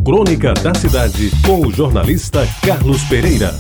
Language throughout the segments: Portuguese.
Crônica da Cidade, com o jornalista Carlos Pereira.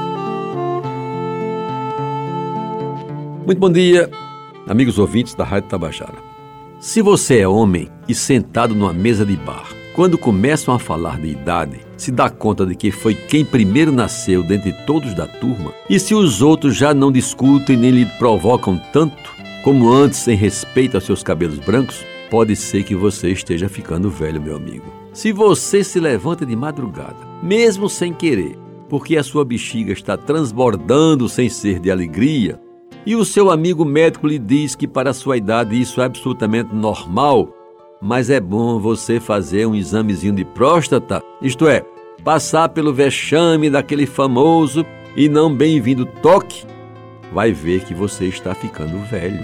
Muito bom dia, amigos ouvintes da Rádio Tabajara. Se você é homem e sentado numa mesa de bar, quando começam a falar de idade, se dá conta de que foi quem primeiro nasceu dentre todos da turma, e se os outros já não discutem nem lhe provocam tanto como antes em respeito aos seus cabelos brancos, pode ser que você esteja ficando velho, meu amigo. Se você se levanta de madrugada, mesmo sem querer, porque a sua bexiga está transbordando sem ser de alegria, e o seu amigo médico lhe diz que para a sua idade isso é absolutamente normal, mas é bom você fazer um examezinho de próstata, isto é, passar pelo vexame daquele famoso e não bem-vindo toque, vai ver que você está ficando velho.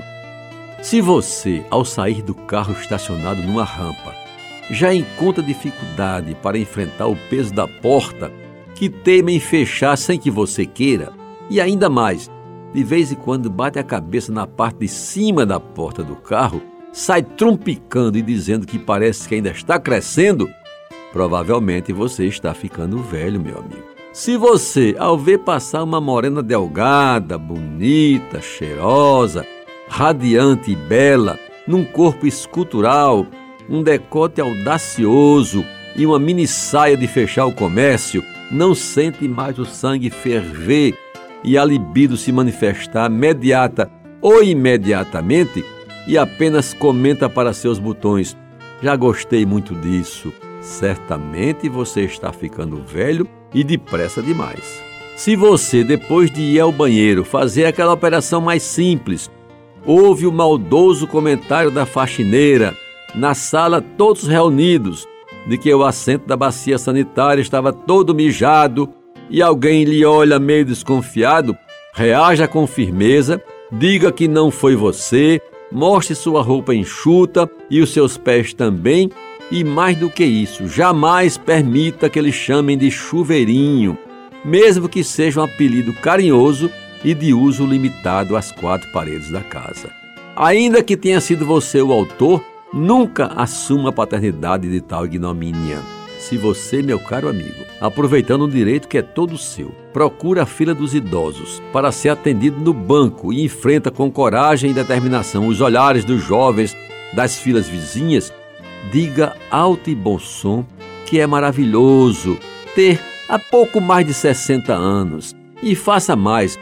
Se você, ao sair do carro estacionado numa rampa, já encontra dificuldade para enfrentar o peso da porta, que teima em fechar sem que você queira, e ainda mais, de vez em quando bate a cabeça na parte de cima da porta do carro, sai trumpicando e dizendo que parece que ainda está crescendo, provavelmente você está ficando velho, meu amigo. Se você, ao ver passar uma morena delgada, bonita, cheirosa, radiante e bela, num corpo escultural, um decote audacioso e uma mini saia de fechar o comércio, não sente mais o sangue ferver e a libido se manifestar imediata ou imediatamente e apenas comenta para seus botões: já gostei muito disso. Certamente você está ficando velho e depressa demais. Se você, depois de ir ao banheiro fazer aquela operação mais simples, ouve o maldoso comentário da faxineira, na sala todos reunidos, de que o assento da bacia sanitária estava todo mijado e alguém lhe olha meio desconfiado, reaja com firmeza, diga que não foi você, mostre sua roupa enxuta e os seus pés também, e mais do que isso, jamais permita que lhe chamem de chuveirinho, mesmo que seja um apelido carinhoso e de uso limitado às quatro paredes da casa. Ainda que tenha sido você o autor, nunca assuma a paternidade de tal ignomínia. Se você, meu caro amigo, aproveitando um direito que é todo seu, procura a fila dos idosos para ser atendido no banco e enfrenta com coragem e determinação os olhares dos jovens das filas vizinhas, diga alto e bom som que é maravilhoso ter há pouco mais de 60 anos. E faça mais,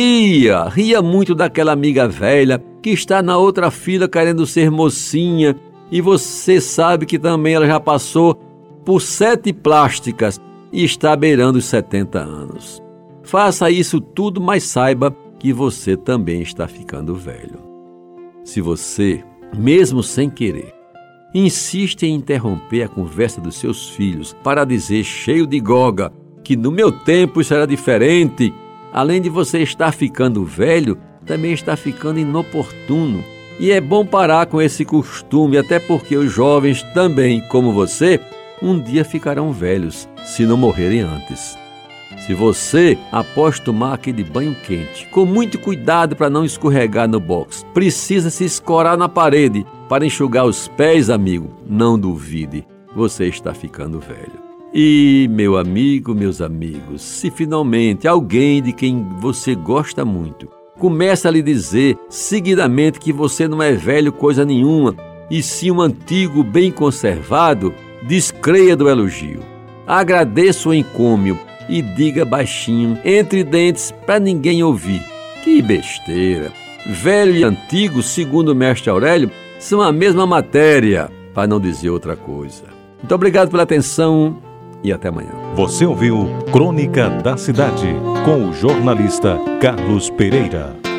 ria muito daquela amiga velha que está na outra fila querendo ser mocinha e você sabe que também ela já passou por 7 plásticas e está beirando os 70 anos. Faça isso tudo, mas saiba que você também está ficando velho. Se você, mesmo sem querer, insiste em interromper a conversa dos seus filhos para dizer cheio de goga que no meu tempo isso era diferente, além de você estar ficando velho, também está ficando inoportuno. E é bom parar com esse costume, até porque os jovens também, como você, um dia ficarão velhos, se não morrerem antes. Se você, após tomar aquele banho quente, com muito cuidado para não escorregar no box, precisa se escorar na parede para enxugar os pés, amigo, não duvide, você está ficando velho. E, meu amigo, meus amigos, se finalmente alguém de quem você gosta muito começa a lhe dizer seguidamente que você não é velho coisa nenhuma, e sim um antigo bem conservado, descreia do elogio. Agradeça o encômio e diga baixinho, entre dentes, para ninguém ouvir: que besteira! Velho e antigo, segundo o mestre Aurélio, são a mesma matéria, para não dizer outra coisa. Muito obrigado pela atenção e até amanhã. Você ouviu Crônica da Cidade, com o jornalista Carlos Pereira.